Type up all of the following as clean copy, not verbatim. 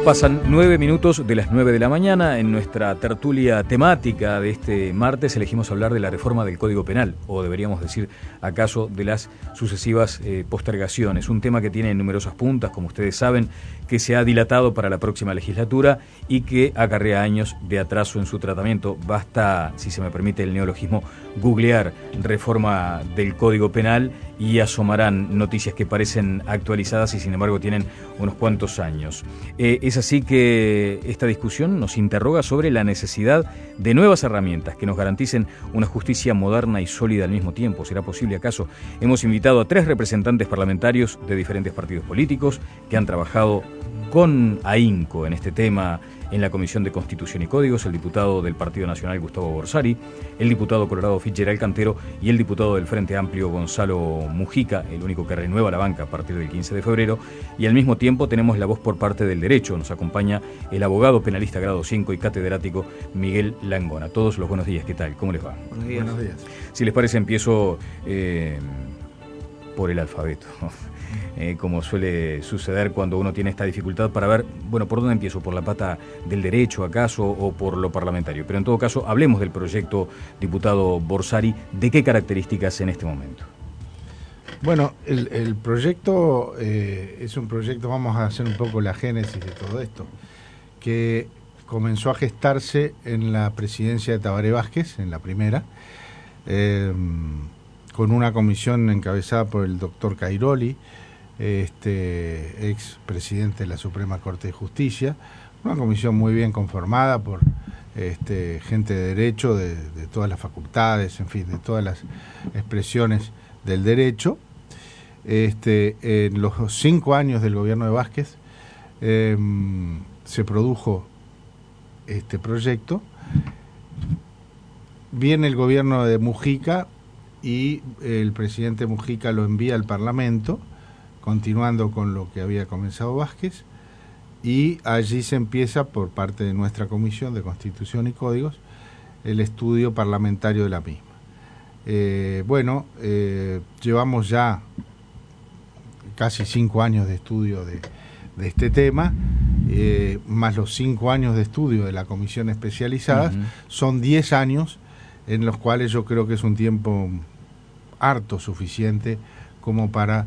Pasan 9 minutos de las 9 de la mañana. En nuestra tertulia temática de este martes elegimos hablar de la reforma del Código Penal, o deberíamos decir, acaso, de las sucesivas postergaciones. Un tema que tiene numerosas puntas, como ustedes saben, que se ha dilatado para la próxima legislatura y que acarrea años de atraso en su tratamiento. Basta, si se me permite el neologismo, googlear reforma del Código Penal y asomarán noticias que parecen actualizadas y sin embargo tienen unos cuantos años. Es así que esta discusión nos interroga sobre la necesidad de nuevas herramientas que nos garanticen una justicia moderna y sólida al mismo tiempo. ¿Será posible acaso? Hemos invitado a 3 representantes parlamentarios de diferentes partidos políticos que han trabajado con ahínco en este tema en la Comisión de Constitución y Códigos: el diputado del Partido Nacional Gustavo Borsari, el diputado colorado Fitzgerald Cantero y el diputado del Frente Amplio Gonzalo Mujica, el único que renueva la banca a partir del 15 de febrero, y al mismo tiempo tenemos la voz por parte del derecho. Nos acompaña el abogado penalista grado 5 y catedrático Miguel Langón. A todos los buenos días, ¿qué tal? ¿Cómo les va? Buenos días. Buenos días. Si les parece, empiezo por el alfabeto. Como suele suceder cuando uno tiene esta dificultad para ver, bueno, ¿por dónde empiezo? ¿Por la pata del derecho, acaso, o por lo parlamentario? Pero en todo caso, hablemos del proyecto, diputado Borsari. ¿De qué características en este momento? Bueno, el proyecto es un proyecto, vamos a hacer un poco la génesis de todo esto, que comenzó a gestarse en la presidencia de Tabaré Vázquez, en la primera, con una comisión encabezada por el doctor Cairoli, ex presidente de la Suprema Corte de Justicia, una comisión muy bien conformada por gente de derecho de todas las facultades, en fin, de todas las expresiones del derecho. En los 5 años del gobierno de Vázquez se produjo este proyecto. Viene el gobierno de Mujica y el presidente Mujica lo envía al Parlamento, continuando con lo que había comenzado Vázquez, y allí se empieza, por parte de nuestra Comisión de Constitución y Códigos, el estudio parlamentario de la misma. Llevamos ya casi 5 años de estudio de este tema, más los 5 años de estudio de la comisión especializada. Son 10 años en los cuales yo creo que es un tiempo harto suficiente como para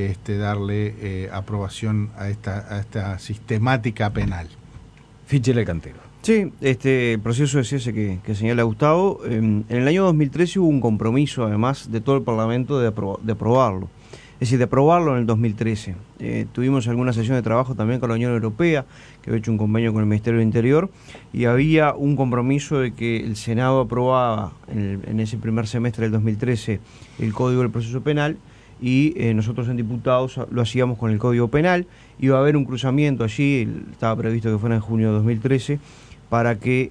darle aprobación a esta sistemática penal. Fitzgerald Cantero. Sí, el proceso es ese que señala Gustavo. En el año 2013 hubo un compromiso, además, de todo el Parlamento de aprobarlo. Es decir, de aprobarlo en el 2013. Tuvimos alguna sesión de trabajo también con la Unión Europea, que había hecho un convenio con el Ministerio del Interior, y había un compromiso de que el Senado aprobaba en ese primer semestre del 2013 el Código del Proceso Penal, y nosotros en diputados lo hacíamos con el Código Penal. Iba a haber un cruzamiento allí, estaba previsto que fuera en junio de 2013, para que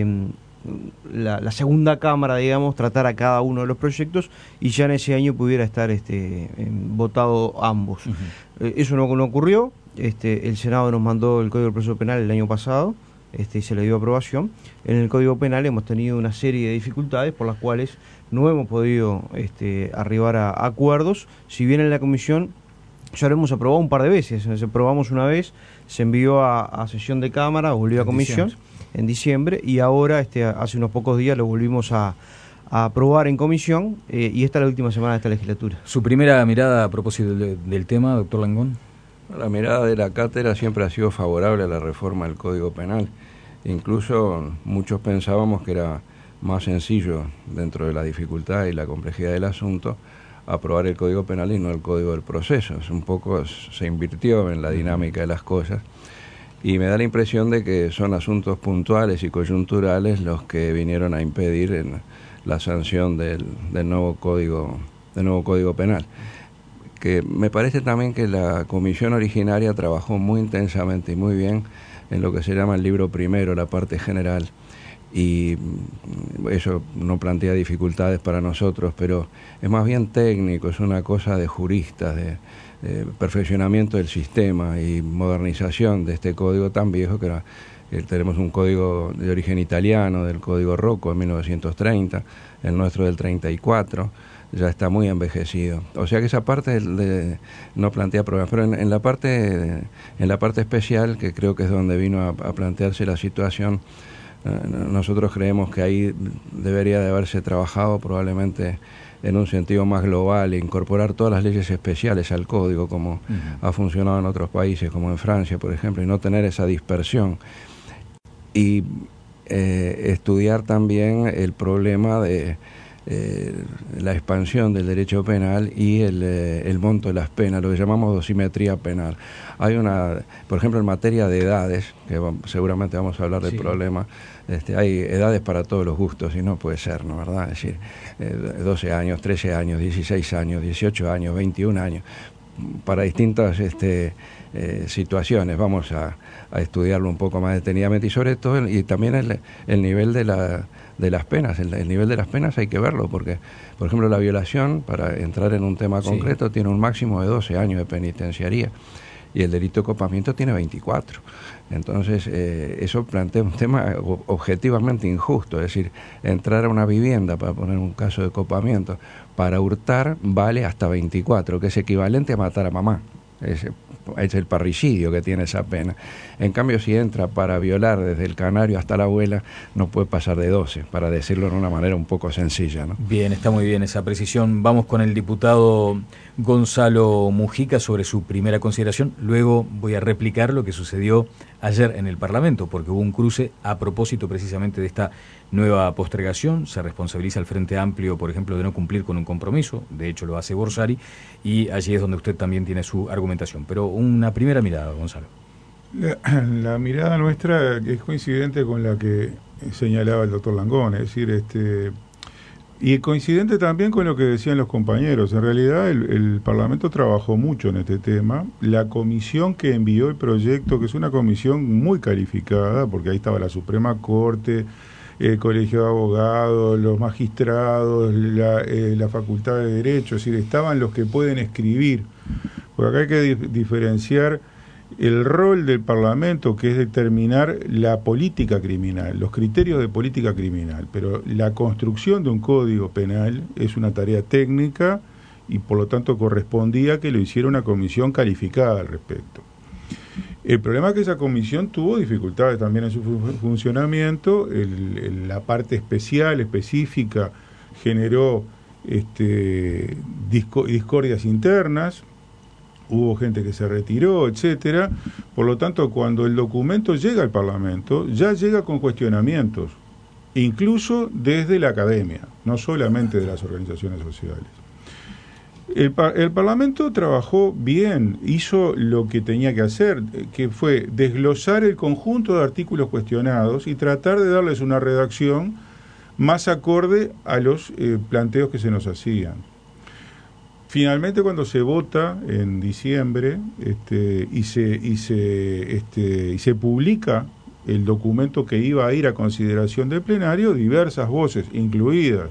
la segunda cámara, digamos, tratara cada uno de los proyectos y ya en ese año pudiera estar votado ambos. Eso no ocurrió. El Senado nos mandó el Código del Proceso Penal el año pasado, y se le dio aprobación. En el Código Penal hemos tenido una serie de dificultades por las cuales no hemos podido arribar a acuerdos. Si bien en la comisión ya lo hemos aprobado un par de veces, aprobamos una vez, se envió a sesión de Cámara, volvió a comisión en diciembre, y ahora hace unos pocos días lo volvimos a aprobar en comisión, y esta es la última semana de esta legislatura. ¿Su primera mirada a propósito del tema, doctor Langón? La mirada de la cátedra siempre ha sido favorable a la reforma del Código Penal. Incluso muchos pensábamos que era más sencillo, dentro de la dificultad y la complejidad del asunto, aprobar el Código Penal y no el Código del Proceso. Un poco se invirtió en la dinámica de las cosas, y me da la impresión de que son asuntos puntuales y coyunturales los que vinieron a impedir la sanción del nuevo Código Penal. Que me parece también que la comisión originaria trabajó muy intensamente y muy bien en lo que se llama el libro primero, la parte general, y eso no plantea dificultades para nosotros, pero es más bien técnico, es una cosa de juristas, de perfeccionamiento del sistema y modernización de este código tan viejo que tenemos un código de origen italiano, del Código Rocco de 1930, el nuestro del 34, ya está muy envejecido. O sea que esa parte no plantea problemas, pero en la parte especial, que creo que es donde vino a plantearse la situación, nosotros creemos que ahí debería de haberse trabajado probablemente en un sentido más global e incorporar todas las leyes especiales al código, como ha funcionado en otros países, como en Francia, por ejemplo, y no tener esa dispersión. Y estudiar también el problema de la expansión del derecho penal y el monto de las penas, lo que llamamos dosimetría penal. Hay por ejemplo, en materia de edades, que seguramente vamos a hablar del problema, hay edades para todos los gustos y no puede ser, ¿no? ¿Verdad? Es decir, 12 años, 13 años, 16 años, 18 años, 21 años, para distintas situaciones. Vamos a estudiarlo un poco más detenidamente y sobre todo, y también el nivel de las penas. El nivel de las penas hay que verlo, porque, por ejemplo, la violación, para entrar en un tema concreto, tiene un máximo de 12 años de penitenciaría y el delito de copamiento tiene 24. Entonces, eso plantea un tema objetivamente injusto, es decir, entrar a una vivienda, para poner un caso de copamiento, para hurtar vale hasta 24, que es equivalente a matar a mamá. Es el parricidio que tiene esa pena. En cambio, si entra para violar desde el canario hasta la abuela, no puede pasar de 12, para decirlo de una manera un poco sencilla, ¿no? Bien, está muy bien esa precisión. Vamos con el diputado Gonzalo Mujica sobre su primera consideración. Luego voy a replicar lo que sucedió ayer en el Parlamento, porque hubo un cruce a propósito precisamente de esta nueva postergación. Se responsabiliza al Frente Amplio, por ejemplo, de no cumplir con un compromiso. De hecho, lo hace Borsari, y allí es donde usted también tiene su argumentación. Pero una primera mirada, Gonzalo. La mirada nuestra es coincidente con la que señalaba el doctor Langón, es decir, y coincidente también con lo que decían los compañeros. En realidad el Parlamento trabajó mucho en este tema. La comisión que envió el proyecto, que es una comisión muy calificada, porque ahí estaba la Suprema Corte, el Colegio de Abogados, los magistrados, la Facultad de Derecho, es decir, estaban los que pueden escribir. Porque acá hay que diferenciar el rol del Parlamento, que es determinar la política criminal, los criterios de política criminal, pero la construcción de un código penal es una tarea técnica y por lo tanto correspondía que lo hiciera una comisión calificada al respecto. El problema es que esa comisión tuvo dificultades también en su funcionamiento, la parte específica, generó discordias internas, hubo gente que se retiró, etcétera. Por lo tanto, cuando el documento llega al Parlamento, ya llega con cuestionamientos, incluso desde la academia, no solamente de las organizaciones sociales. El Parlamento trabajó bien, hizo lo que tenía que hacer, que fue desglosar el conjunto de artículos cuestionados y tratar de darles una redacción más acorde a los planteos que se nos hacían. Finalmente, cuando se vota en diciembre y se publica el documento que iba a ir a consideración del plenario, diversas voces, incluidas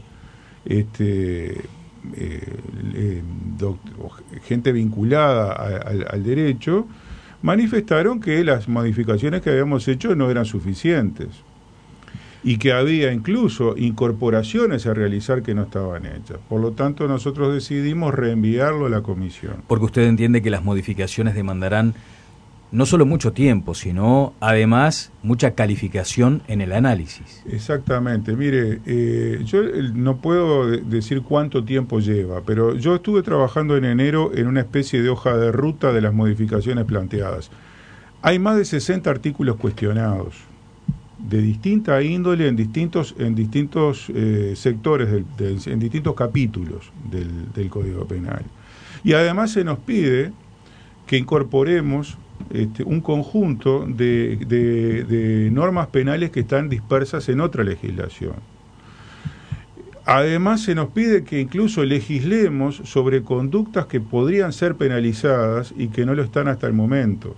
gente vinculada al derecho, manifestaron que las modificaciones que habíamos hecho no eran suficientes y que había incluso incorporaciones a realizar que no estaban hechas. Por lo tanto, nosotros decidimos reenviarlo a la comisión. Porque usted entiende que las modificaciones demandarán no solo mucho tiempo, sino además mucha calificación en el análisis. Exactamente. Mire, yo no puedo decir cuánto tiempo lleva, pero yo estuve trabajando en enero en una especie de hoja de ruta de las modificaciones planteadas. Hay más de 60 artículos cuestionados, de distinta índole, en distintos sectores, en distintos capítulos del Código Penal. Y además se nos pide que incorporemos un conjunto de normas penales que están dispersas en otra legislación. Además se nos pide que incluso legislemos sobre conductas que podrían ser penalizadas y que no lo están hasta el momento,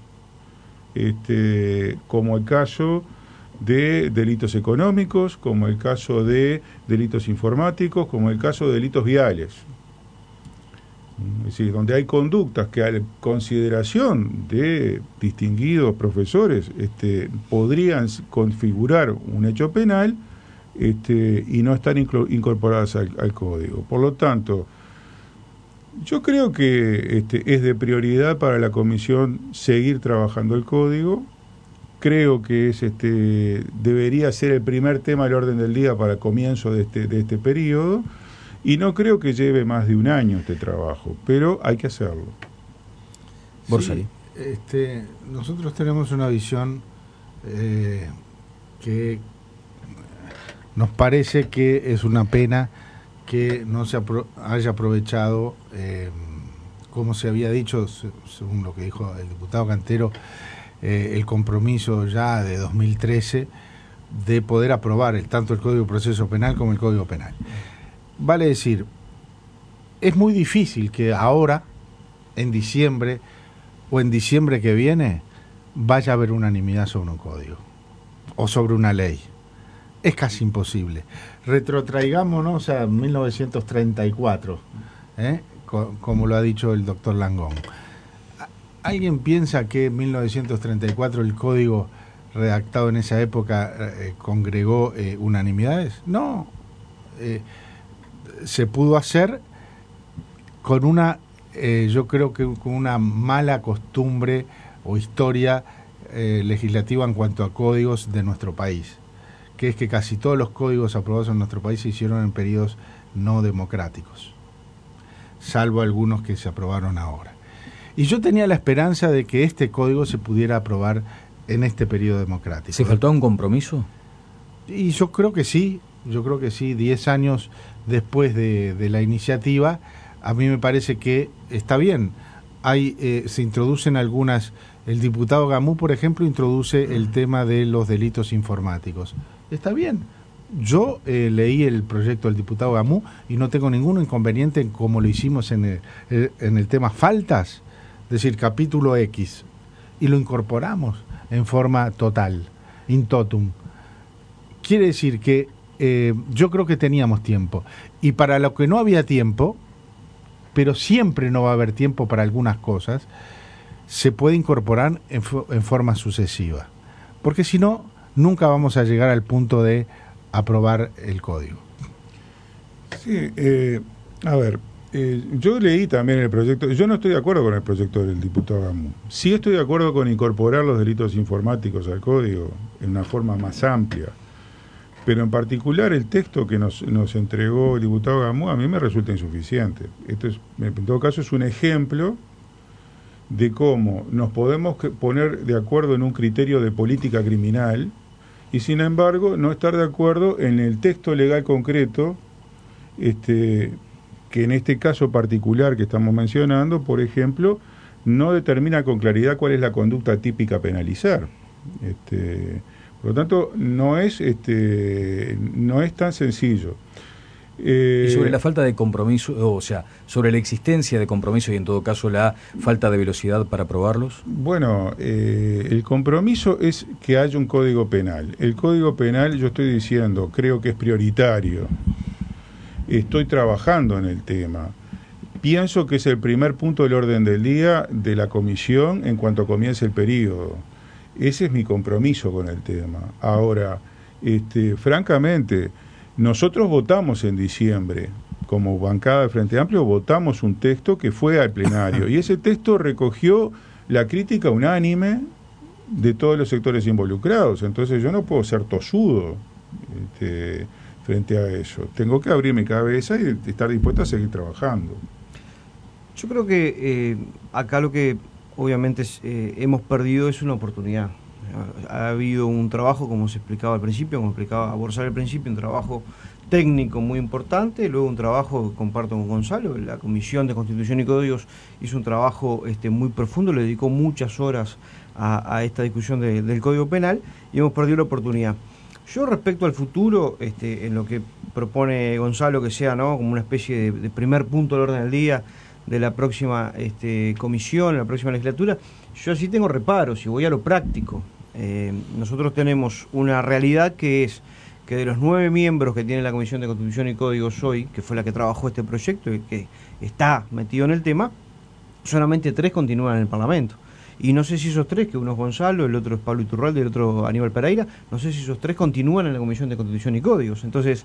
como el caso de delitos económicos, como el caso de delitos informáticos, como el caso de delitos viales. Es decir, donde hay conductas que a consideración de distinguidos profesores podrían configurar un hecho penal y no están incorporadas al código. Por lo tanto, yo creo que es de prioridad para la comisión seguir trabajando el código. Creo que debería ser el primer tema del orden del día para el comienzo de este periodo, y no creo que lleve más de un año este trabajo, pero hay que hacerlo. Borsari. Sí, nosotros tenemos una visión que nos parece que es una pena que no se haya aprovechado, como se había dicho, según lo que dijo el diputado Cantero, el compromiso ya de 2013 de poder aprobar tanto el Código de Proceso Penal como el Código Penal. Vale decir, es muy difícil que ahora, en diciembre o en diciembre que viene, vaya a haber unanimidad sobre un código o sobre una ley. Es casi imposible. Retrotraigámonos a 1934, como lo ha dicho el doctor Langón. ¿Alguien piensa que en 1934 el código redactado en esa época congregó unanimidades? No. Se pudo hacer con yo creo que con una mala costumbre o historia legislativa en cuanto a códigos de nuestro país, que es que casi todos los códigos aprobados en nuestro país se hicieron en periodos no democráticos, salvo algunos que se aprobaron ahora. Y yo tenía la esperanza de que este código se pudiera aprobar en este periodo democrático. ¿Se faltó un compromiso? Y yo creo que sí, 10 años después de la iniciativa, a mí me parece que está bien. Se introducen algunas, el diputado Gamú, por ejemplo, introduce el tema de los delitos informáticos. Está bien. Yo leí el proyecto del diputado Gamú y no tengo ningún inconveniente en cómo lo hicimos en el tema faltas, es decir, capítulo X, y lo incorporamos en forma total, in totum. Quiere decir que yo creo que teníamos tiempo, y para lo que no había tiempo, pero siempre no va a haber tiempo para algunas cosas, se puede incorporar en forma sucesiva, porque si no, nunca vamos a llegar al punto de aprobar el código. Sí, a ver, yo leí también el proyecto. Yo no estoy de acuerdo con el proyecto del diputado Gamú. Sí estoy de acuerdo con incorporar los delitos informáticos al código en una forma más amplia, pero en particular el texto que nos entregó el diputado Gamú a mí me resulta insuficiente. En todo caso, es un ejemplo de cómo nos podemos poner de acuerdo en un criterio de política criminal y, sin embargo, no estar de acuerdo en el texto legal concreto, que en este caso particular que estamos mencionando, por ejemplo, no determina con claridad cuál es la conducta típica a penalizar. Por lo tanto, no es tan sencillo. Y sobre la falta de compromiso, o sea, sobre la existencia de compromiso y en todo caso la falta de velocidad para aprobarlos. Bueno, el compromiso es que haya un código penal. El código penal, yo estoy diciendo, creo que es prioritario. Estoy trabajando en el tema. Pienso que es el primer punto del orden del día de la comisión en cuanto comience el periodo. Ese es mi compromiso con el tema. Ahora, francamente, nosotros votamos en diciembre, como bancada de Frente Amplio, votamos un texto que fue al plenario, y ese texto recogió la crítica unánime de todos los sectores involucrados. Entonces yo no puedo ser tosudo frente a eso. Tengo que abrir mi cabeza y estar dispuesto a seguir trabajando. Yo creo que acá lo que obviamente hemos perdido es una oportunidad. Ha habido un trabajo, como se explicaba al principio, como explicaba Borsari al principio, un trabajo técnico muy importante, luego un trabajo que comparto con Gonzalo. La Comisión de Constitución y Códigos hizo un trabajo muy profundo, le dedicó muchas horas a esta discusión del Código Penal, y hemos perdido la oportunidad. Yo, respecto al futuro, en lo que propone Gonzalo, que sea, ¿no?, como una especie de primer punto del orden del día de la próxima comisión, la próxima legislatura, yo sí tengo reparos y voy a lo práctico. Nosotros tenemos una realidad que es que de los 9 miembros que tiene la Comisión de Constitución y Códigos hoy, que fue la que trabajó este proyecto y que está metido en el tema, solamente 3 continúan en el Parlamento. y no sé si esos tres, que uno es Gonzalo, el otro es Pablo Iturralde y el otro Aníbal Pereira, no sé si esos tres continúan en la Comisión de Constitución y Códigos. Entonces,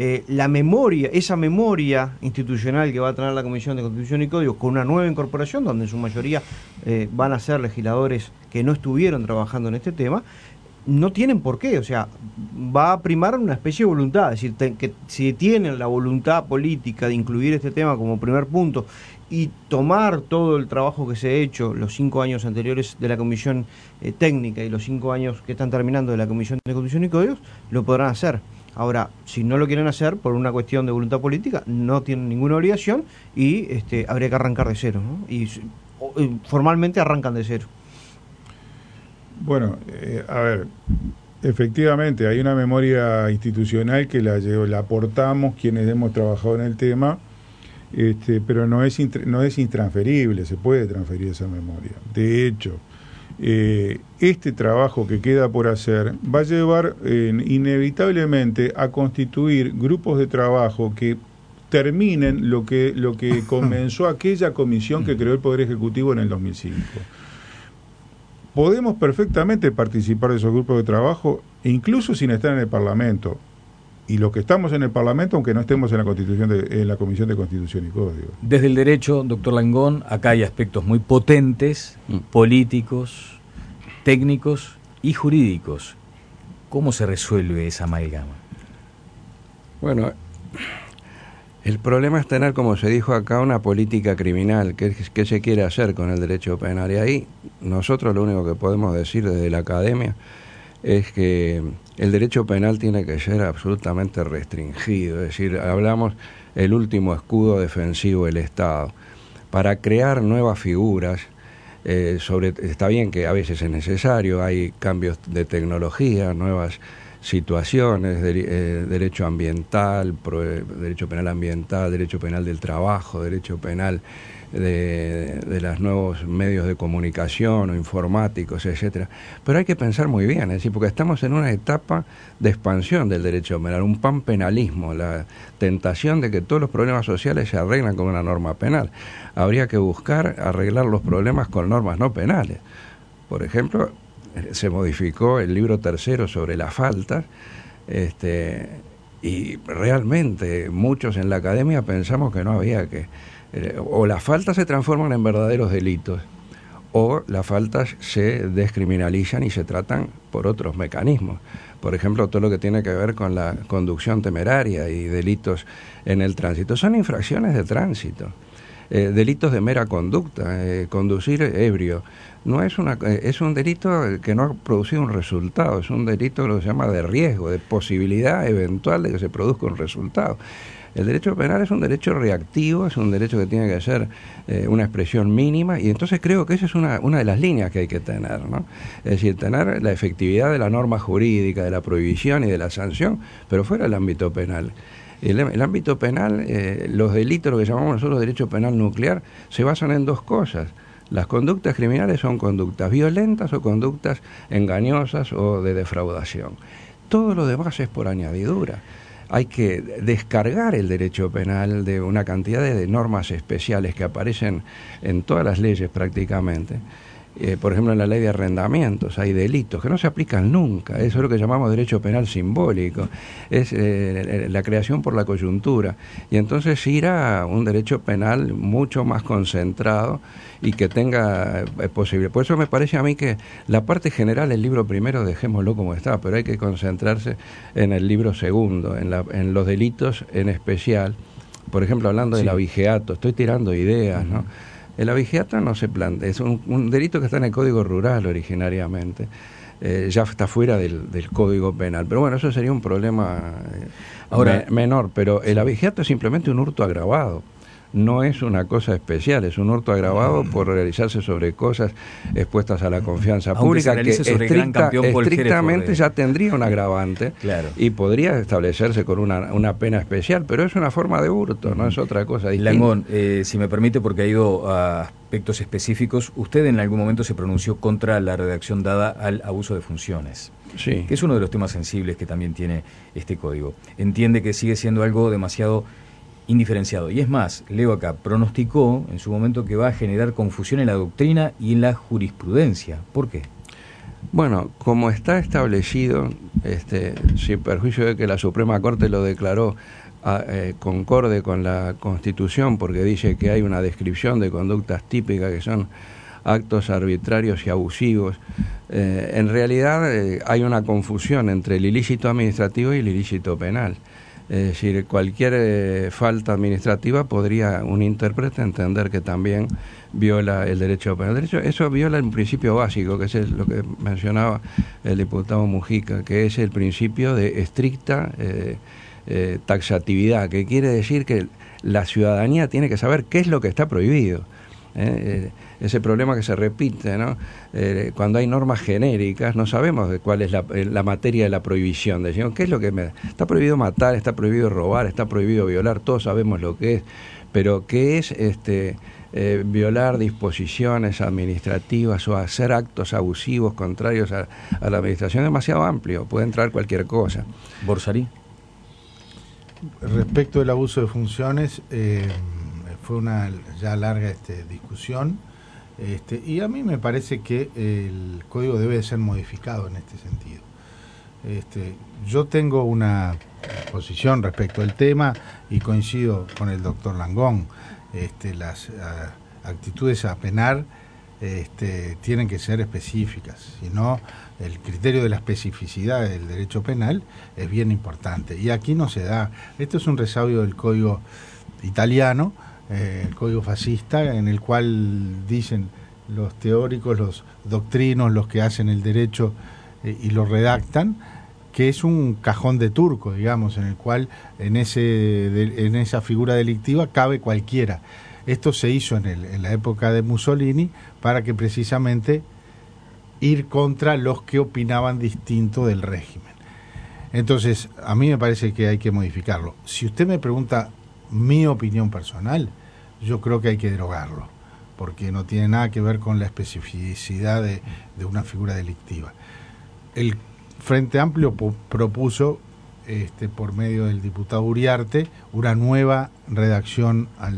esa memoria institucional que va a tener la Comisión de Constitución y Códigos con una nueva incorporación, donde en su mayoría van a ser legisladores que no estuvieron trabajando en este tema, no tienen por qué, o sea, va a primar una especie de voluntad, es decir, que si tienen la voluntad política de incluir este tema como primer punto y tomar todo el trabajo que se ha hecho los 5 años anteriores de la Comisión Técnica y los 5 años que están terminando de la Comisión de Constitución y Códigos, lo podrán hacer. Ahora, si no lo quieren hacer por una cuestión de voluntad política, no tienen ninguna obligación y habría que arrancar de cero, ¿no? Y formalmente arrancan de cero. Bueno, a ver, efectivamente hay una memoria institucional que la aportamos quienes hemos trabajado en el tema, pero no es intransferible, se puede transferir esa memoria. De hecho, este trabajo que queda por hacer va a llevar inevitablemente a constituir grupos de trabajo que terminen lo que comenzó aquella comisión que creó el Poder Ejecutivo en el 2005. Podemos perfectamente participar de esos grupos de trabajo, incluso sin estar en el Parlamento. Y los que estamos en el Parlamento, aunque no estemos en la Comisión de Constitución y Código. Desde el derecho, doctor Langón, acá hay aspectos muy potentes, políticos, técnicos y jurídicos. ¿Cómo se resuelve esa amalgama? Bueno, el problema es tener, como se dijo acá, una política criminal. ¿Qué se quiere hacer con el derecho penal? Y ahí nosotros lo único que podemos decir desde la academia es que el derecho penal tiene que ser absolutamente restringido. Es decir, hablamos el último escudo defensivo del Estado. Para crear nuevas figuras, está bien que a veces es necesario, hay cambios de tecnología, nuevas situaciones, derecho ambiental, derecho penal ambiental, derecho penal del trabajo, derecho penal de los nuevos medios de comunicación o informáticos, etcétera. Pero hay que pensar muy bien, es decir, porque estamos en una etapa de expansión del derecho penal, un panpenalismo, la tentación de que todos los problemas sociales se arreglan con una norma penal. Habría que buscar arreglar los problemas con normas no penales. Por ejemplo, se modificó el libro tercero sobre las faltas, y realmente muchos en la academia pensamos que no había que... o las faltas se transforman en verdaderos delitos, o las faltas se descriminalizan y se tratan por otros mecanismos. Por ejemplo, todo lo que tiene que ver con la conducción temeraria y delitos en el tránsito. Son infracciones de tránsito. Delitos de mera conducta, conducir ebrio, no es es un delito que no ha producido un resultado, es un delito que se llama de riesgo, de posibilidad eventual de que se produzca un resultado. El derecho penal es un derecho reactivo, es un derecho que tiene que ser una expresión mínima, y entonces creo que esa es una de las líneas que hay que tener, ¿no? Es decir, tener la efectividad de la norma jurídica, de la prohibición y de la sanción, pero fuera del ámbito penal. El ámbito penal, los delitos, lo que llamamos nosotros derecho penal nuclear, se basan en dos cosas. Las conductas criminales son conductas violentas o conductas engañosas o de defraudación. Todo lo demás es por añadidura. Hay que descargar el derecho penal de una cantidad de normas especiales que aparecen en todas las leyes prácticamente. Por ejemplo, en la ley de arrendamientos hay delitos que no se aplican nunca. Eso es lo que llamamos derecho penal simbólico. Es la creación por la coyuntura. Y entonces ir a un derecho penal mucho más concentrado y que tenga posible. Por eso me parece a mí que la parte general, el libro primero, dejémoslo como está, pero hay que concentrarse en el libro segundo, en los delitos en especial. Por ejemplo, hablando del abigeato, estoy tirando ideas, ¿no? El abigeato no se plantea, es un delito que está en el Código Rural originariamente, ya está fuera del Código Penal, pero bueno, eso sería un problema menor, pero el abigeato es simplemente un hurto agravado. No es una cosa especial, es un hurto agravado por realizarse sobre cosas expuestas a la confianza pública, que estrictamente ya tendría un agravante, claro, y podría establecerse con una pena especial, pero es una forma de hurto, no es otra cosa distinta. Langón, si me permite, porque ha ido a aspectos específicos, usted en algún momento se pronunció contra la redacción dada al abuso de funciones. Sí. Que es uno de los temas sensibles que también tiene este código. Entiende que sigue siendo algo demasiado indiferenciado. Y es más, leo acá, pronosticó en su momento que va a generar confusión en la doctrina y en la jurisprudencia. ¿Por qué? Bueno, como está establecido, sin perjuicio de que la Suprema Corte lo declaró concorde con la Constitución, porque dice que hay una descripción de conductas típicas que son actos arbitrarios y abusivos, en realidad hay una confusión entre el ilícito administrativo y el ilícito penal. Es decir, cualquier falta administrativa podría un intérprete entender que también viola el derecho penal. Eso viola un principio básico, que es lo que mencionaba el diputado Mujica, que es el principio de estricta taxatividad, que quiere decir que la ciudadanía tiene que saber qué es lo que está prohibido. Ese problema que se repite, ¿no? Cuando hay normas genéricas, no sabemos de cuál es la materia de la prohibición. Decimos, ¿qué es lo que está prohibido matar, está prohibido robar, está prohibido violar? Todos sabemos lo que es, pero ¿qué es violar disposiciones administrativas o hacer actos abusivos contrarios a la administración? Es demasiado amplio, puede entrar cualquier cosa. Borsari. Respecto del abuso de funciones, fue una ya larga discusión, y a mí me parece que el código debe de ser modificado en este sentido. Yo tengo una posición respecto al tema y coincido con el doctor Langón. Las actitudes a penar tienen que ser específicas, si no, el criterio de la especificidad del derecho penal es bien importante, y aquí no se da. Esto es un resabio del código italiano, el código fascista, en el cual dicen los teóricos, los doctrinos, los que hacen el derecho y lo redactan, que es un cajón de turco, digamos, en el cual en esa figura delictiva cabe cualquiera. Esto se hizo en la época de Mussolini para que precisamente ir contra los que opinaban distinto del régimen. Entonces, a mí me parece que hay que modificarlo. Si usted me pregunta mi opinión personal, yo creo que hay que derogarlo, porque no tiene nada que ver con la especificidad de una figura delictiva. El Frente Amplio propuso, por medio del diputado Uriarte, una nueva redacción a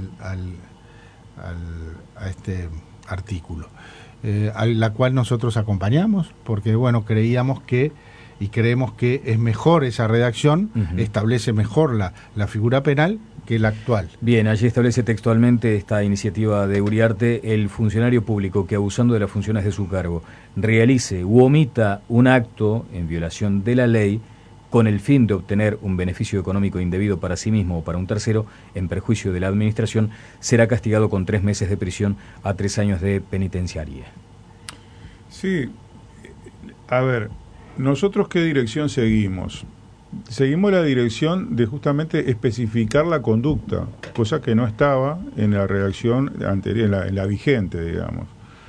este artículo, a la cual nosotros acompañamos, porque bueno, creemos que es mejor esa redacción, establece mejor la figura penal que la actual. Bien, allí establece textualmente esta iniciativa de Uriarte: el funcionario público que, abusando de las funciones de su cargo, realice u omita un acto en violación de la ley con el fin de obtener un beneficio económico indebido para sí mismo o para un tercero, en perjuicio de la administración, será castigado con 3 meses de prisión a 3 años de penitenciaria. Sí, a ver, ¿nosotros qué dirección seguimos? Seguimos la dirección de justamente especificar la conducta, cosa que no estaba en la redacción anterior, en la vigente, digamos.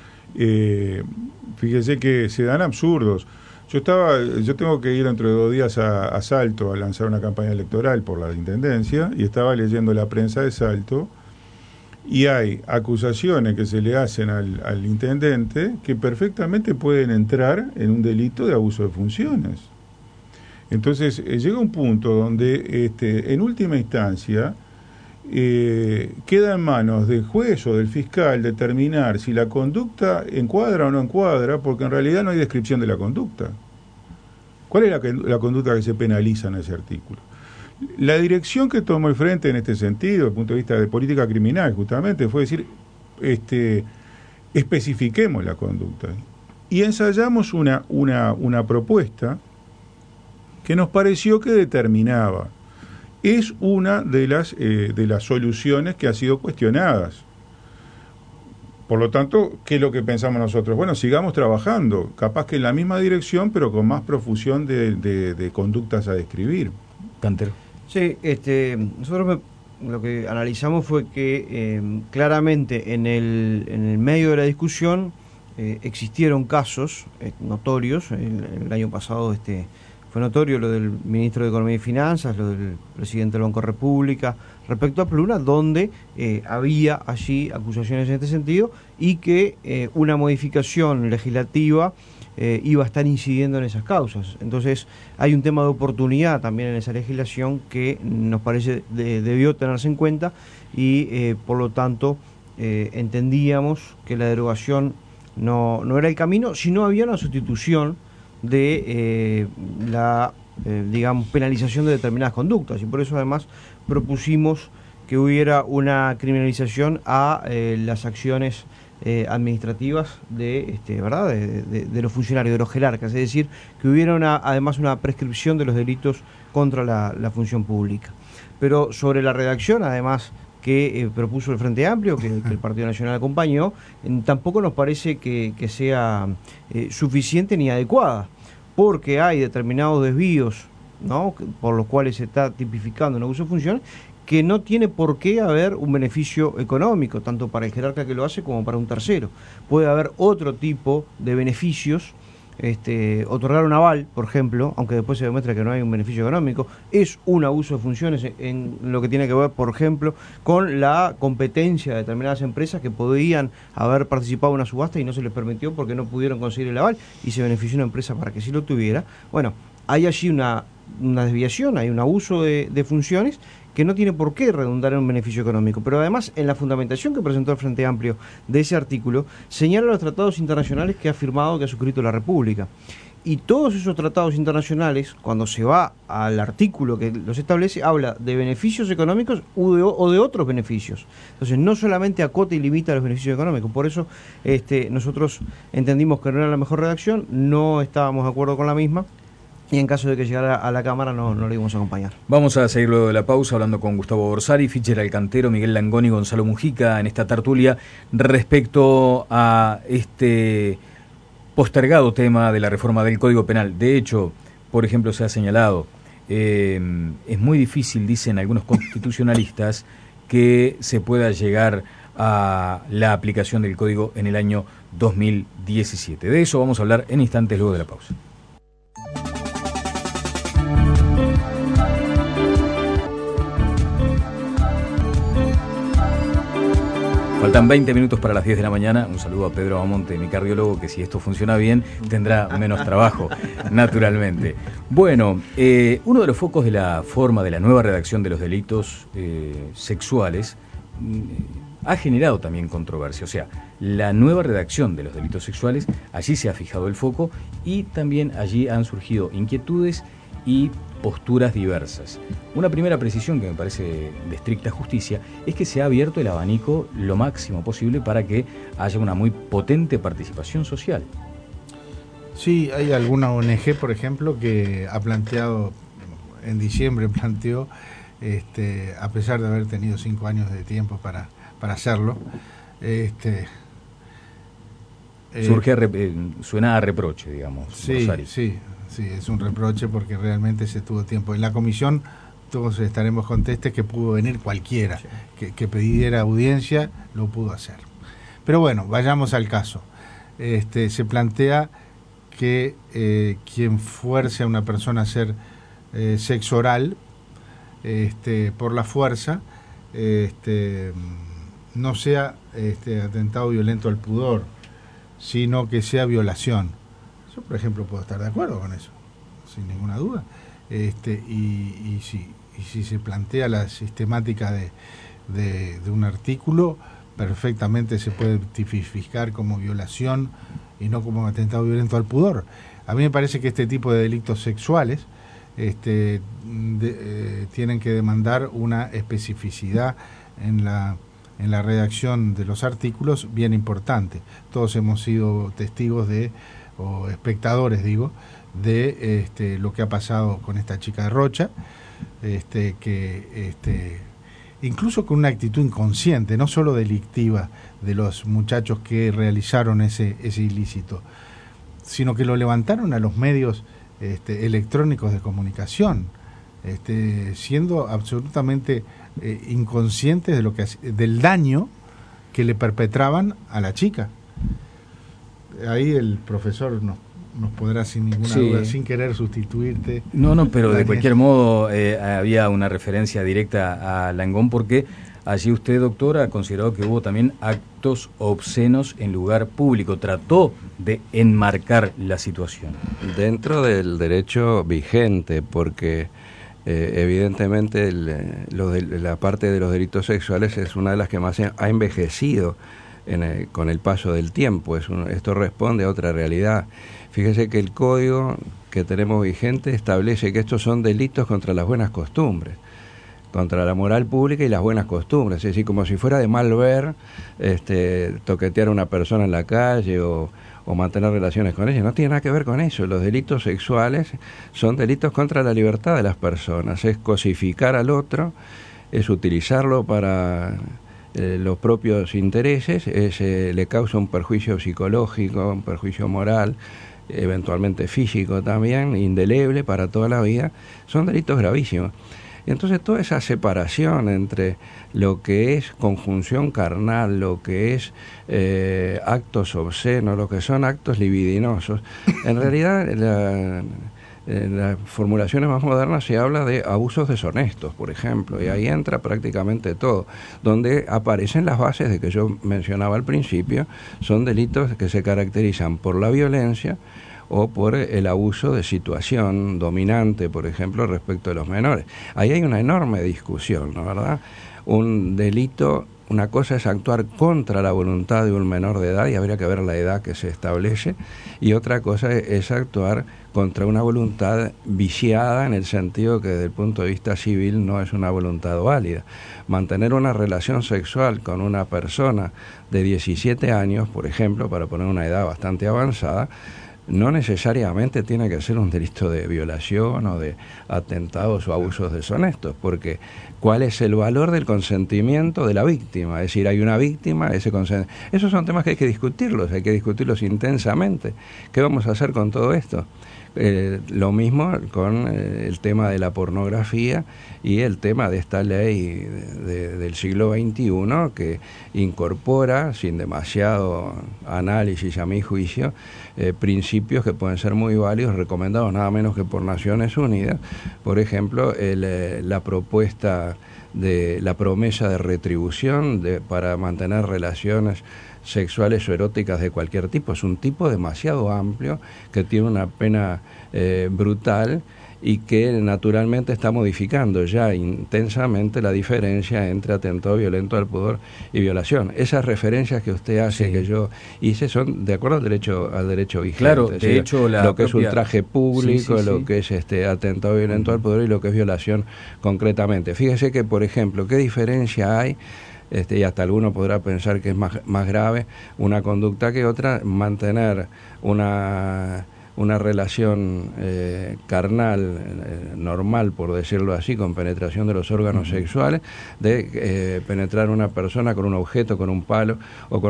Fíjese que se dan absurdos. Yo tengo que ir dentro de 2 días a Salto a lanzar una campaña electoral por la intendencia, y estaba leyendo la prensa de Salto, y hay acusaciones que se le hacen al intendente que perfectamente pueden entrar en un delito de abuso de funciones. Entonces llega un punto donde en última instancia queda en manos del juez o del fiscal determinar si la conducta encuadra o no encuadra, porque en realidad no hay descripción de la conducta. ¿Cuál es la conducta que se penaliza en ese artículo? La dirección que tomó el Frente en este sentido, desde el punto de vista de política criminal, justamente, fue decir, especifiquemos la conducta. Y ensayamos una propuesta que nos pareció que determinaba. Es una de las soluciones que ha sido cuestionadas. Por lo tanto, ¿qué es lo que pensamos nosotros? Bueno, sigamos trabajando, capaz que en la misma dirección, pero con más profusión de conductas a describir. Cantero. Sí, nosotros lo que analizamos fue que claramente en el medio de la discusión existieron casos notorios. El año pasado fue notorio lo del ministro de Economía y Finanzas, lo del presidente del Banco República, respecto a Pluna, donde había allí acusaciones en este sentido, y que una modificación legislativa iba a estar incidiendo en esas causas. Entonces hay un tema de oportunidad también en esa legislación que nos parece debió tenerse en cuenta y por lo tanto entendíamos que la derogación no era el camino, sino había una sustitución de digamos, penalización de determinadas conductas, y por eso además propusimos que hubiera una criminalización a las acciones administrativas ¿verdad? De los funcionarios, de los jerarcas, es decir, que hubiera además una prescripción de los delitos contra la función pública. Pero sobre la redacción, además, que propuso el Frente Amplio, que el Partido Nacional acompañó, tampoco nos parece que sea suficiente ni adecuada, porque hay determinados desvíos, ¿no?, por los cuales se está tipificando un abuso de funciones, que no tiene por qué haber un beneficio económico, tanto para el jerarca que lo hace como para un tercero. Puede haber otro tipo de beneficios. Otorgar un aval, por ejemplo, aunque después se demuestra que no hay un beneficio económico, es un abuso de funciones en lo que tiene que ver, por ejemplo, con la competencia de determinadas empresas que podían haber participado en una subasta y no se les permitió porque no pudieron conseguir el aval y se benefició una empresa para que sí lo tuviera. Bueno, hay allí una desviación, hay un abuso de funciones que no tiene por qué redundar en un beneficio económico. Pero además, en la fundamentación que presentó el Frente Amplio de ese artículo, señala los tratados internacionales que ha firmado, que ha suscrito la República. Y todos esos tratados internacionales, cuando se va al artículo que los establece, habla de beneficios económicos o de otros beneficios. Entonces, no solamente acota y limita los beneficios económicos. Por eso nosotros entendimos que no era la mejor redacción, no estábamos de acuerdo con la misma, y en caso de que llegara a la Cámara no le íbamos a acompañar. Vamos a seguir luego de la pausa hablando con Gustavo Borsari, Fischer Alcantero, Miguel Langoni y Gonzalo Mujica en esta tertulia respecto a este postergado tema de la reforma del Código Penal. De hecho, por ejemplo, se ha señalado, es muy difícil, dicen algunos constitucionalistas, que se pueda llegar a la aplicación del Código en el año 2017. De eso vamos a hablar en instantes luego de la pausa. Faltan 20 minutos para las 10 de la mañana. Un saludo a Pedro Amonte, mi cardiólogo, que si esto funciona bien tendrá menos trabajo, naturalmente. Bueno, uno de los focos de la forma de la nueva redacción de los delitos sexuales ha generado también controversia. O sea, la nueva redacción de los delitos sexuales, allí se ha fijado el foco y también allí han surgido inquietudes y posturas diversas. Una primera precisión que me parece de estricta justicia es que se ha abierto el abanico lo máximo posible para que haya una muy potente participación social. Sí, hay alguna ONG, por ejemplo, que ha planteado, en diciembre planteó, a pesar de haber tenido 5 años de tiempo para hacerlo, suena a reproche, digamos. Sí, sí, es un reproche porque realmente se tuvo tiempo. En la comisión todos estaremos contestes que pudo venir cualquiera, sí, que pidiera audiencia, lo pudo hacer. Pero bueno, vayamos al caso. Se plantea que quien fuerce a una persona a hacer sexo oral por la fuerza no sea atentado violento al pudor, sino que sea violación. Yo, por ejemplo, puedo estar de acuerdo con eso, sin ninguna duda. Y si se plantea la sistemática de un artículo, perfectamente se puede tipificar como violación y no como atentado violento al pudor. A mí me parece que este tipo de delitos sexuales tienen que demandar una especificidad en la redacción de los artículos bien importante. Todos hemos sido testigos o espectadores, digo, de lo que ha pasado con esta chica de Rocha, incluso con una actitud inconsciente, no solo delictiva, de los muchachos que realizaron ese ilícito, sino que lo levantaron a los medios electrónicos de comunicación, siendo absolutamente inconscientes del daño que le perpetraban a la chica. Ahí el profesor nos podrá sin ninguna duda, sin querer sustituirte. No, pero de cualquier modo había una referencia directa a Langón porque allí usted, doctor, ha considerado que hubo también actos obscenos en lugar público. Trató de enmarcar la situación. Dentro del derecho vigente, porque evidentemente la parte de los delitos sexuales es una de las que más ha envejecido con el paso del tiempo. Esto responde a otra realidad. Fíjese que el código que tenemos vigente establece que estos son delitos contra las buenas costumbres, contra la moral pública y las buenas costumbres. Es decir, como si fuera de mal ver toquetear a una persona en la calle o mantener relaciones con ella. No tiene nada que ver con eso. Los delitos sexuales son delitos contra la libertad de las personas. Es cosificar al otro, es utilizarlo para los propios intereses, le causa un perjuicio psicológico, un perjuicio moral, eventualmente físico también, indeleble para toda la vida. Son delitos gravísimos. Y entonces toda esa separación entre lo que es conjunción carnal, lo que es actos obscenos, lo que son actos libidinosos, en realidad en las formulaciones más modernas se habla de abusos deshonestos, por ejemplo, y ahí entra prácticamente todo, donde aparecen las bases de que yo mencionaba al principio. Son delitos que se caracterizan por la violencia o por el abuso de situación dominante, por ejemplo, respecto de los menores. Ahí hay una enorme discusión, ¿no, verdad? Un delito, una cosa es actuar contra la voluntad de un menor de edad, y habría que ver la edad que se establece, y otra cosa es actuar contra una voluntad viciada, en el sentido que desde el punto de vista civil no es una voluntad válida. Mantener una relación sexual con una persona de 17 años, por ejemplo, para poner una edad bastante avanzada, no necesariamente tiene que ser un delito de violación o de atentados o abusos deshonestos, porque ¿cuál es el valor del consentimiento de la víctima? Es decir, hay una víctima, esos son temas que hay que discutirlos intensamente. ¿Qué vamos a hacer con todo esto? Lo mismo con el tema de la pornografía y el tema de esta ley del siglo XXI, que incorpora, sin demasiado análisis a mi juicio, principios que pueden ser muy válidos, recomendados nada menos que por Naciones Unidas. Por ejemplo, la propuesta de la promesa de retribución para mantener relaciones sexuales o eróticas de cualquier tipo. Es un tipo demasiado amplio que tiene una pena brutal y que naturalmente está modificando ya intensamente la diferencia entre atentado violento al pudor y violación. Esas referencias que usted hace, sí, que yo hice, son de acuerdo al derecho vigente. Claro, de hecho, lo que es ultraje público, sí, lo que es atentado violento al pudor y lo que es violación concretamente. Fíjese que, por ejemplo, ¿qué diferencia hay? Y hasta alguno podrá pensar que es más grave una conducta que otra, mantener una relación carnal normal, por decirlo así, con penetración de los órganos sexuales, de penetrar una persona con un objeto, con un palo, o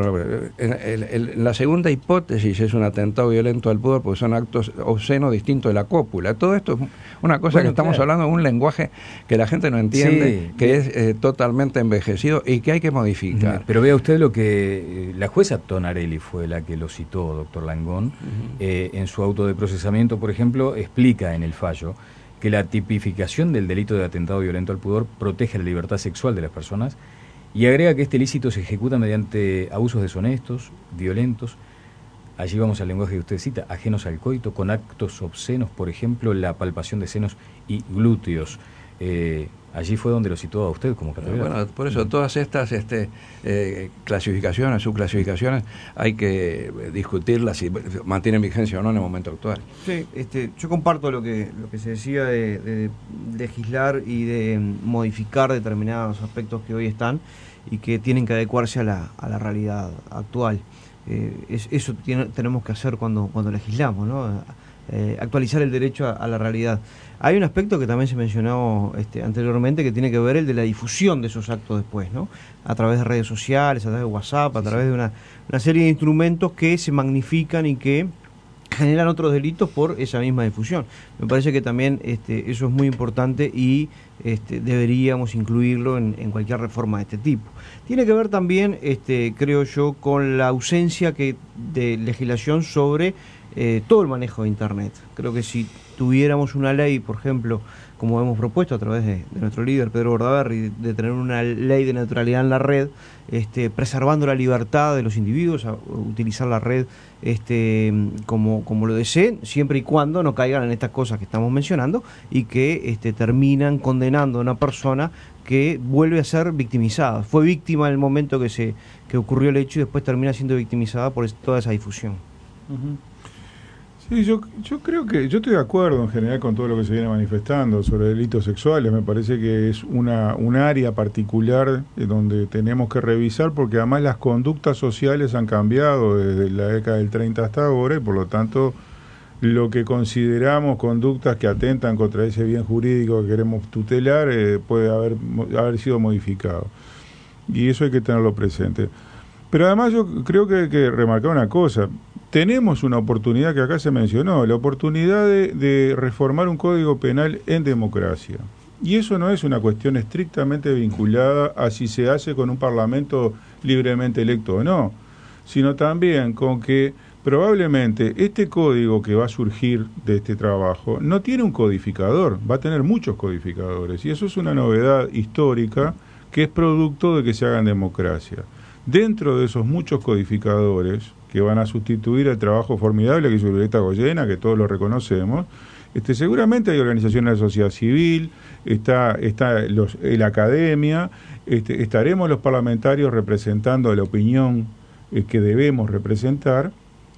la segunda hipótesis es un atentado violento al pudor, porque son actos obscenos distintos de la cópula. Todo esto es una cosa que estamos hablando de un lenguaje que la gente no entiende, sí, que es totalmente envejecido y que hay que modificar. Pero vea usted lo que la jueza Tonarelli fue la que lo citó, doctor Langón, en su auto de procesamiento, por ejemplo, explica en el fallo que la tipificación del delito de atentado violento al pudor protege la libertad sexual de las personas y agrega que este ilícito se ejecuta mediante abusos deshonestos, violentos, allí vamos al lenguaje que usted cita, ajenos al coito, con actos obscenos, por ejemplo, la palpación de senos y glúteos. Allí fue donde lo citó a usted como catedrático. Bueno, por eso todas estas clasificaciones, subclasificaciones, hay que discutirlas si mantienen vigencia o no en el momento actual. Sí, yo comparto lo que se decía de legislar y de modificar determinados aspectos que hoy están y que tienen que adecuarse a la realidad actual. Eso tenemos que hacer cuando legislamos, ¿no? Actualizar el derecho a la realidad. Hay un aspecto que también se mencionó anteriormente, que tiene que ver el de la difusión de esos actos después, ¿no? A través de redes sociales, a través de WhatsApp, a través de una serie de instrumentos que se magnifican y que generan otros delitos por esa misma difusión. Me parece que también eso es muy importante y deberíamos incluirlo en cualquier reforma de este tipo. Tiene que ver también, creo yo, con la ausencia de legislación sobre todo el manejo de Internet. Creo que si tuviéramos una ley, por ejemplo, como hemos propuesto a través de nuestro líder Pedro Bordaberry, de tener una ley de neutralidad en la red, preservando la libertad de los individuos a utilizar la red como lo deseen, siempre y cuando no caigan en estas cosas que estamos mencionando y que terminan condenando a una persona que vuelve a ser victimizada. Fue víctima en el momento que ocurrió el hecho y después termina siendo victimizada por toda esa difusión. Uh-huh. Sí, yo creo que yo estoy de acuerdo en general con todo lo que se viene manifestando sobre delitos sexuales. Me parece que es un área particular donde tenemos que revisar, porque además las conductas sociales han cambiado desde la década del 30 hasta ahora, y por lo tanto lo que consideramos conductas que atentan contra ese bien jurídico que queremos tutelar puede haber sido modificado, y eso hay que tenerlo presente. Pero además yo creo que hay que remarcar una cosa. Tenemos una oportunidad que acá se mencionó, la oportunidad de reformar un código penal en democracia. Y eso no es una cuestión estrictamente vinculada a si se hace con un parlamento libremente electo o no, sino también con que probablemente este código que va a surgir de este trabajo no tiene un codificador, va a tener muchos codificadores. Y eso es una novedad histórica que es producto de que se haga en democracia. Dentro de esos muchos codificadores que van a sustituir el trabajo formidable que hizo Violeta Goyena, que todos lo reconocemos, seguramente hay organizaciones de la sociedad civil, está la academia, estaremos los parlamentarios representando la opinión que debemos representar,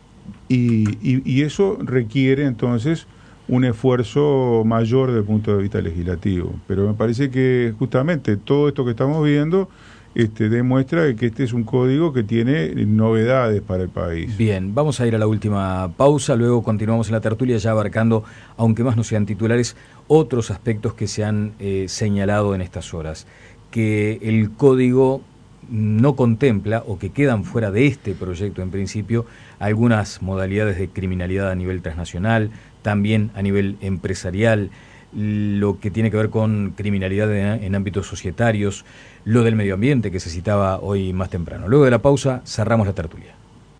y eso requiere entonces un esfuerzo mayor desde el punto de vista legislativo. Pero me parece que justamente todo esto que estamos viendo demuestra que este es un código que tiene novedades para el país. Bien, vamos a ir a la última pausa, luego continuamos en la tertulia ya abarcando, aunque más no sean titulares, otros aspectos que se han señalado en estas horas, que el código no contempla o que quedan fuera de este proyecto en principio algunas modalidades de criminalidad a nivel transnacional, también a nivel empresarial, lo que tiene que ver con criminalidad en ámbitos societarios, lo del medio ambiente que se citaba hoy más temprano. Luego de la pausa cerramos la tertulia.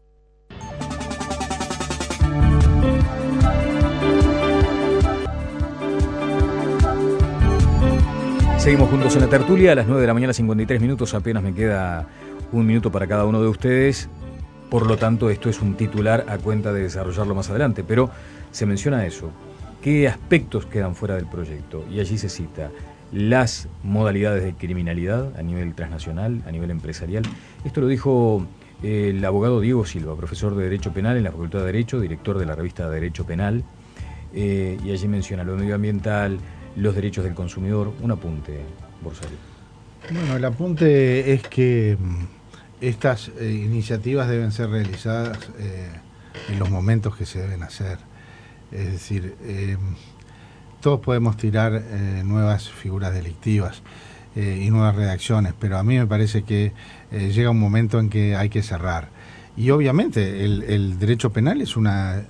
Seguimos juntos en la tertulia a las 9 de la mañana, 53 minutos, apenas me queda un minuto para cada uno de ustedes, por lo tanto esto es un titular a cuenta de desarrollarlo más adelante, pero se menciona eso. ¿Qué aspectos quedan fuera del proyecto? Y allí se cita las modalidades de criminalidad a nivel transnacional, a nivel empresarial. Esto lo dijo el abogado Diego Silva, profesor de Derecho Penal en la Facultad de Derecho, director de la revista Derecho Penal, y allí menciona lo medioambiental, los derechos del consumidor. Un apunte, Borsario. Bueno, el apunte es que estas iniciativas deben ser realizadas en los momentos que se deben hacer. Es decir, todos podemos tirar nuevas figuras delictivas y nuevas redacciones, pero a mí me parece que llega un momento en que hay que cerrar. Y obviamente el derecho penal es una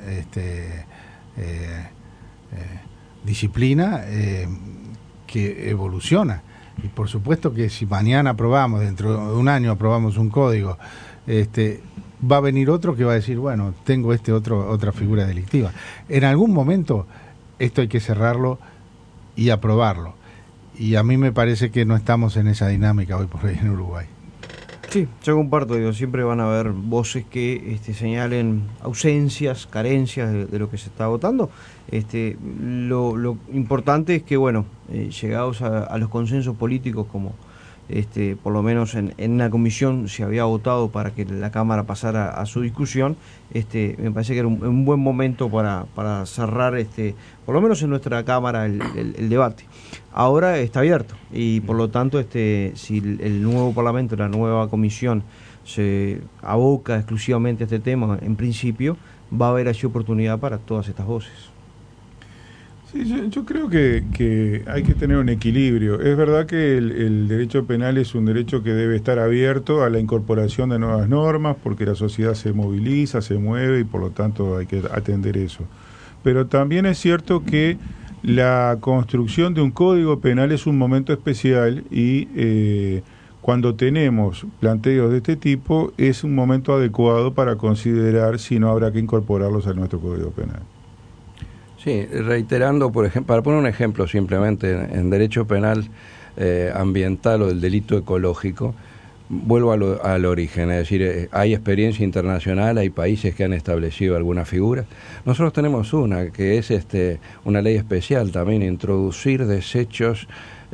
disciplina que evoluciona. Y por supuesto que si mañana aprobamos, dentro de un año aprobamos un código, va a venir otro que va a decir, bueno, tengo otra figura delictiva. En algún momento esto hay que cerrarlo y aprobarlo. Y a mí me parece que no estamos en esa dinámica hoy por hoy en Uruguay. Sí, yo comparto, siempre van a haber voces que señalen ausencias, carencias de lo que se está votando. Lo importante es que, bueno, llegados a los consensos políticos, como por lo menos en la comisión se había votado para que la Cámara pasara a su discusión, me parece que era un buen momento para cerrar, por lo menos en nuestra Cámara, el debate. Ahora está abierto y por lo tanto si el nuevo Parlamento, la nueva comisión se aboca exclusivamente a este tema, en principio va a haber así oportunidad para todas estas voces. Sí, yo creo que hay que tener un equilibrio. Es verdad que el derecho penal es un derecho que debe estar abierto a la incorporación de nuevas normas, porque la sociedad se moviliza, se mueve y por lo tanto hay que atender eso. Pero también es cierto que la construcción de un código penal es un momento especial y cuando tenemos planteos de este tipo es un momento adecuado para considerar si no habrá que incorporarlos a nuestro código penal. Sí, reiterando, por ejemplo, para poner un ejemplo simplemente, en derecho penal ambiental o del delito ecológico, vuelvo al origen, es decir, hay experiencia internacional, hay países que han establecido algunas figuras. Nosotros tenemos una, que es una ley especial también, introducir desechos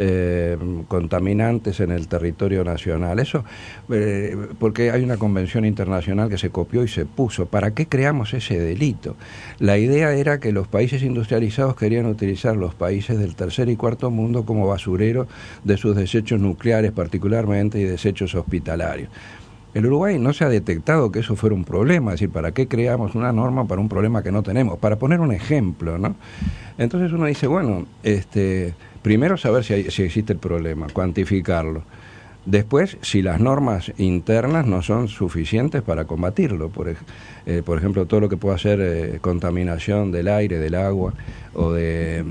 contaminantes en el territorio nacional. Eso porque hay una convención internacional que se copió y se puso. ¿Para qué creamos ese delito? La idea era que los países industrializados querían utilizar los países del tercer y cuarto mundo como basurero de sus desechos nucleares particularmente y desechos hospitalarios. El Uruguay no se ha detectado que eso fuera un problema, es decir, ¿para qué creamos una norma para un problema que no tenemos? Para poner un ejemplo, ¿no? Entonces uno dice, bueno, primero saber si existe el problema, cuantificarlo. Después, si las normas internas no son suficientes para combatirlo. Por ejemplo, todo lo que pueda ser contaminación del aire, del agua o de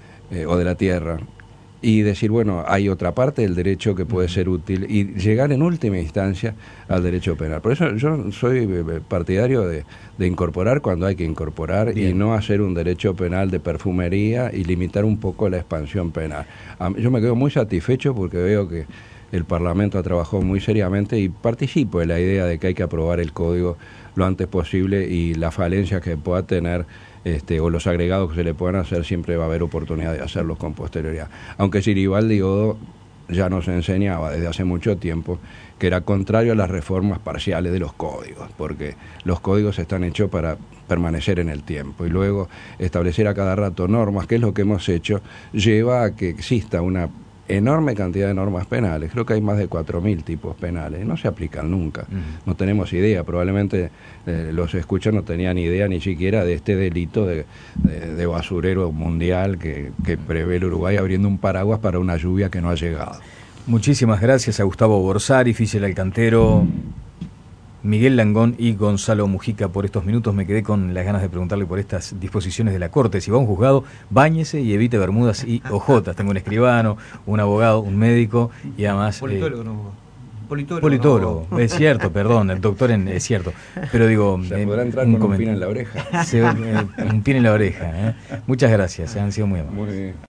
la tierra. Y decir, bueno, hay otra parte del derecho que puede ser útil y llegar en última instancia al derecho penal. Por eso yo soy partidario de incorporar cuando hay que incorporar. Bien. Y no hacer un derecho penal de perfumería y limitar un poco la expansión penal. Yo me quedo muy satisfecho porque veo que el Parlamento ha trabajado muy seriamente y participo en la idea de que hay que aprobar el código lo antes posible y las falencias que pueda tener o los agregados que se le puedan hacer, siempre va a haber oportunidad de hacerlos con posterioridad. Aunque Siribaldi Odo ya nos enseñaba desde hace mucho tiempo que era contrario a las reformas parciales de los códigos, porque los códigos están hechos para permanecer en el tiempo y luego establecer a cada rato normas, que es lo que hemos hecho, lleva a que exista una enorme cantidad de normas penales. Creo que hay más de 4.000 tipos penales, no se aplican nunca. No tenemos idea, probablemente los escuchas no tenían idea ni siquiera de este delito de basurero mundial que prevé el Uruguay abriendo un paraguas para una lluvia que no ha llegado. Muchísimas gracias a Gustavo Borsari, Fisiel Alcantero, Miguel Langón y Gonzalo Mujica por estos minutos. Me quedé con las ganas de preguntarle por estas disposiciones de la Corte. Si va a un juzgado, báñese y evite bermudas y ojotas. Tengo un escribano, un abogado, un médico y además... Politólogo. Es cierto, perdón, el doctor es cierto. Pero digo... Se podrá entrar con un pin en la oreja. Un pin en la oreja. Muchas gracias, han sido muy amables. Muy bien.